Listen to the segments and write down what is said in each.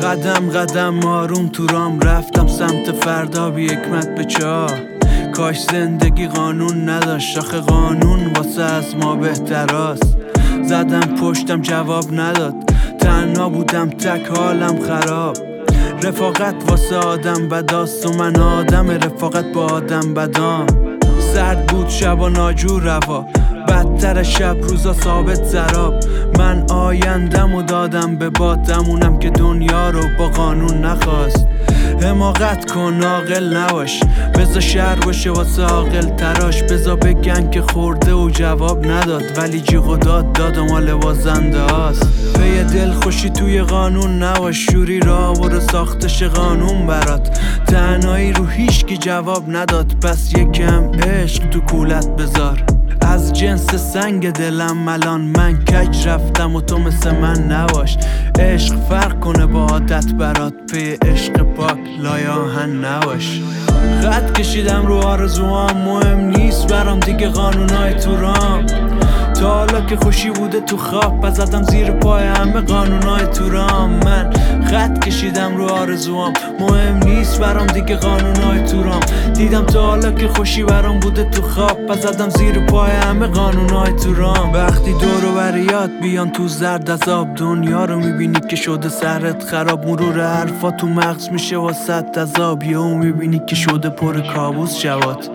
قدم قدم آروم تو رام رفتم سمت فردا بی حکمت به چاه. کاش زندگی قانون نداشت، آخه قانون واسه از ما بهتراست. زدم پشتم جواب نداد، تنها بودم تک حالم خراب. رفاقت واسه آدم بداست و من آدم رفاقت با آدم بدام. سرد بود شب و ناجور روا، بدتر شب روزا ثابت زراب. من آیندم و دادم به بادمونم که دنیا رو با قانون نخواست. حماقت کن عاقل نباش، بذار شهر باشه واسه عاقل تراش. بذار بگن که خورده و جواب نداد، ولی جیغ و داد و مال بازنده هاست. پی دل خوشی توی قانون نباش، شوری را برو ساختش قانون برات. تنهایی رو هیچکی جواب نداد، پس یکم عشق تو کولت بذار. از جنس سنگ دلم الان من کج رفتم و تو مثل من نباش. عشق فرق کنه با عادت برات، پی عشق پاک لای آهن نباش. خط کشیدم رو آرزوام، مهم نیست برام دیگه قانونای تو رام. تا حالا که خوشی بوده تو خواب، پس زدم زیر پای همه قانونای تو رام. من خط کشیدم رو آرزوام، مهم نیست برام دیگه قانونای تو رام. دیدم تا حالا که خوشی برام بوده تو خواب، پس زدم زیر پای همه قانونای تو رام. وقتی دور و بریات بیان تو زرد از آب، دنیا رو میبینی که شده سرت خراب. مرور حرفا تو مغز میشه واسط عذاب، یهو میبینی که شده پر کابوس شبات.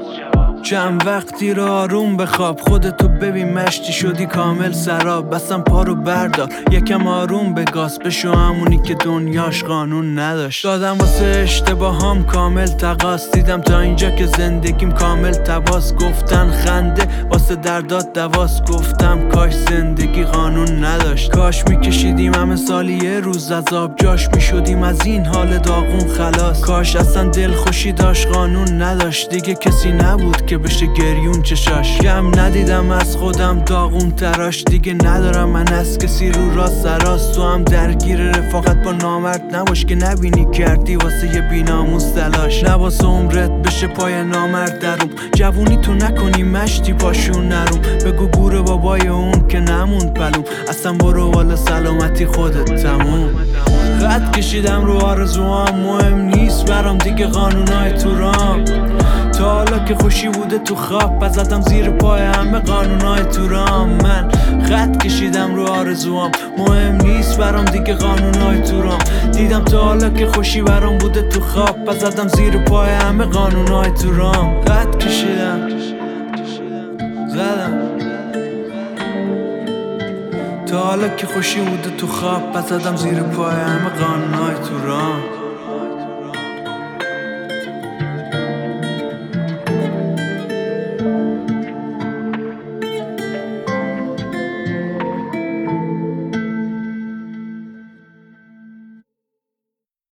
چند وقتی رو آروم بخواب، خودتو ببین مشتی شدی کامل سراب. بسم پارو بردار یکم آروم بگاز، بشو همونی که دنیاش قانون نداشت. دادم واسه اشتباهام کامل تقاس، دیدم تا اینجا که زندگیم کامل تباس. گفتن خنده واسه دردات دواس، گفتم کاش زندگی قانون نداشت. کاش میکشیدیم همه سالی یه روز عذاب، جاش میشدیم از این حال داغون خلاص. کاش اصلا دل خوشی داشت قانون نداشت، دیگه کسی نبود که بشه گریون چشاش. کم ندیدم از خودم داغون تراش، دیگه ندارم من از کسی رو را سراست. تو هم درگیر رفاقت با نامرد نباش، که نبینی کردی واسه یه بیناموس تلاش. نباس عمرت بشه پای نامرد دروم، جوونی تو نکنی مشتی پاشون نروم. بگو گور بابای اون که نموند پلوم، اصلا برو والا سلامتی خودت تموم. خط کشیدم رو آرزوام، مهم نیست برام دیگه قانونای تو رام. تا حالا که خوشی بوده تو خواب، پس زدم زیر پای همه قانونای تو رام. من خط کشیدم رو آرزوام، مهم نیست برام دیگه قانونای تو رام. دیدم تا حالا که خوشی برام بوده تو خواب، پس زدم زیر پای همه قانونای تو رام. خط کشیدم زدم تا حالا که خوشی بوده تو خواب، پس زدم زیر پای همه قانونای تو رام.